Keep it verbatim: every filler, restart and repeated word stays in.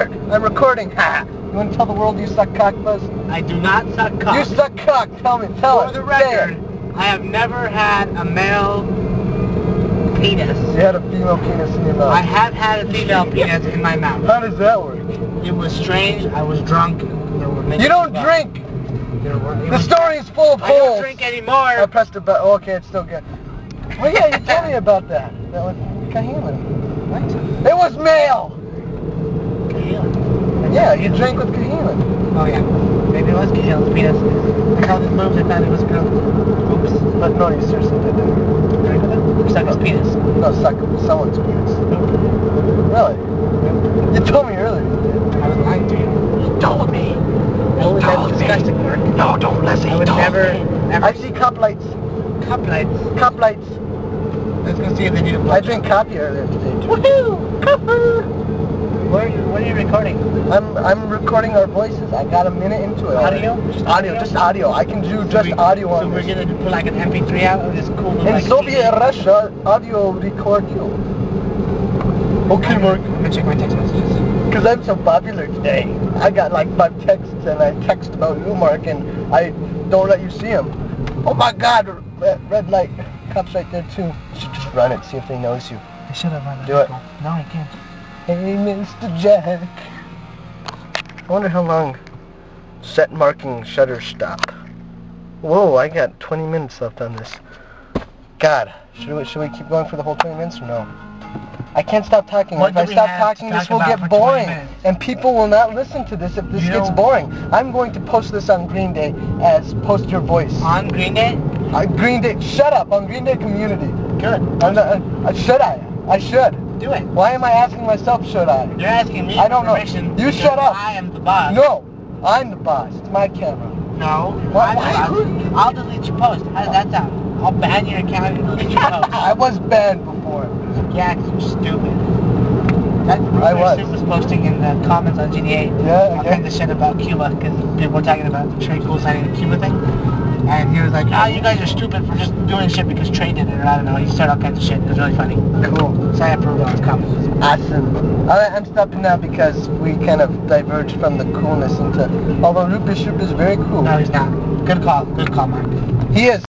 Record. I'm recording. Ha. You want to tell the world you suck cock, Buzz? I do not suck cock. You suck cock. Tell me. Tell For us. the record, I have never had a male penis. You had a female penis in your mouth. I have had a female penis in my mouth. How does that work? It was strange. I was drunk. There were You don't drink. There were, the story is full of I holes. don't drink anymore. I pressed a button. Oh, okay, it's still good. Well, yeah, you told me about that. That was Kahina. What? It was male. Kahina. Yeah, you drank with Kahina. Oh yeah. Maybe it was Kahila's penis. I saw his moves. I thought it was a girl. Oops. But no, you seriously did it. Drink with him? You suck his penis. No, suck someone's penis. Really? You told me earlier you did. I was lying to you. You told me. Oh, that's disgusting, Mark. No, don't listen. I would never, never. I see cup lights. Cup lights. Cup lights. Let's go see if they need a blood. I drank coffee earlier today. Woohoo! Copper! What are you, what are you recording? I'm I'm recording our voices. I got a minute into it. Audio? Just audio, just audio. I can do so just we, audio so on we're this. gonna put like an M P three out of this cool little In like Soviet C D. Russia, audio record you. Okay, Mark. I'm gonna check my text messages. Because I'm so popular today. I got like five texts and I text about you, Mark, and I don't let you see them. Oh my God, red, red light. Cops right there too. You should just run it, see if they notice you. I should have run it. Do it. No, I can't. Hey, Mister Jack. I wonder how long set marking shutter stop. Whoa, I got twenty minutes left on this. God, should we, should we keep going for the whole twenty minutes or no? I can't stop talking. What if do I we stop have talking, to this talk will about get for twenty boring. minutes? And people will not listen to this if this You gets know- boring. I'm going to post this on Green Day as Post Your Voice. On Green Day? Uh, Green Day, shut up, on Green Day Community. Good. I'm not, uh, uh, should I? I should. Do it. Why am I asking myself, should I? You're asking me I don't for know. permission. You because shut up. I am the boss. No, I'm the boss. It's my camera. No. Why- I'm why- the boss. I'll delete your post. How does that sound? I'll ban your account and delete your post. I was banned before. Yeah, 'cause you're stupid. That I Rupert was. Sim was posting in the comments on G T A Yeah, all yeah. kinds of shit about Cuba because people were talking about the Trey Cool signing the Cuba thing. And he was like, oh, you guys are stupid for just doing shit because Trey did it, or I don't know. He started all kinds of shit. It was really funny. Cool. So I approved all his comments. Awesome. Alright, I'm stopping now because we kind of diverged from the coolness into... Although Rupert Shoop is very cool. No, he's not. Good call. Good call, Mark. He is.